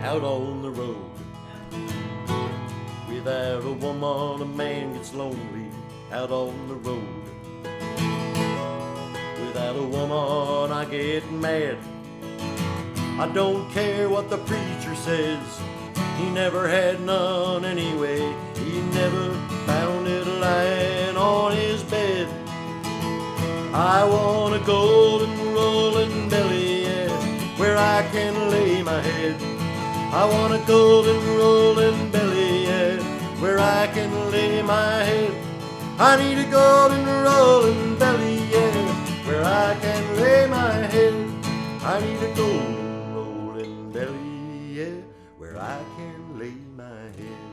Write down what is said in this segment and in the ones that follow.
out on the road. Without a woman, a man gets lonely out on the road. Without a woman, I get mad. I don't care what the preacher says. He never had none anyway. He never found it lying on his bed. I want a golden rolling belly, yeah, where I can lay my head. I want a golden rolling belly, yeah, where I can lay my head. I need a golden rolling belly, yeah, where I can lay my head. I need a golden rolling belly, yeah, where I can lay my head.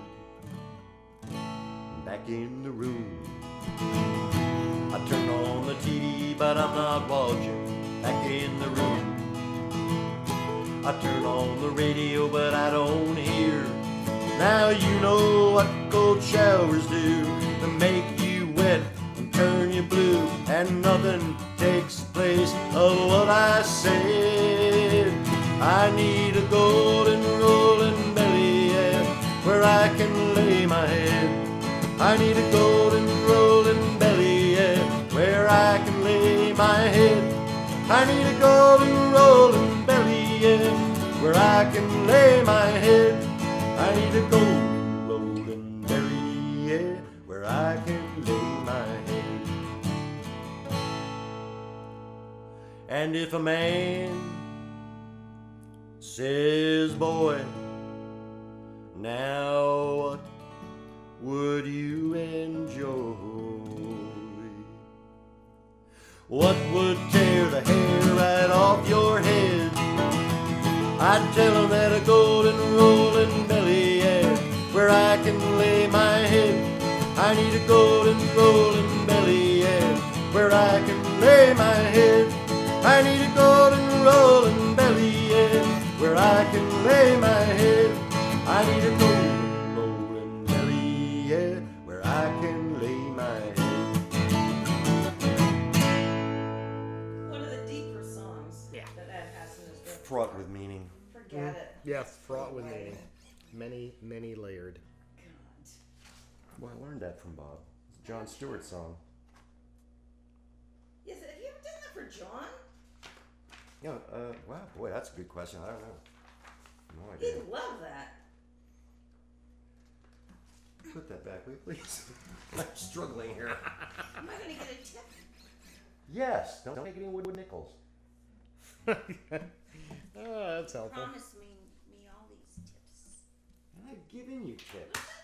Back in the room, I turn on the TV, but I'm not watching. Back in the room, I turn on the radio, but I don't hear. Now you know what cold showers do. They make you wet and turn you blue, and nothing takes place of what I said. I need a golden rolling belly, yeah, where I can lay my head. I need a golden rolling belly, yeah, where I can lay my head. I need a golden rolling belly, yeah, where I can lay my head. I need a golden rolling belly, yeah, where I can lay my head. And if a man says, boy, now what would you enjoy? What would tear the hair right off your head? I'd tell him that a golden rolling belly, yeah, where I can lay my head. I need a golden rolling belly, yeah, where I can lay my head. I need a golden rolling belly, yeah, where I can lay my head. I need a golden rolling belly, yeah, where I can lay my head. One of the deeper songs that Ed has in his repertoire. Fraught with meaning. Forget it. Yes, fraught with meaning. Many, many layered. God. Well, I learned that from Bob. It's a John Stewart song. Yes, have you ever done that for John? Yeah, wow, boy, that's a good question. I don't know. No idea. He'd love that. Put that back, will you please? I'm struggling here. Am I going to get a tip? Yes, don't take any wood nickels. Oh, that's helpful. Promise me all these tips. I've given you tips.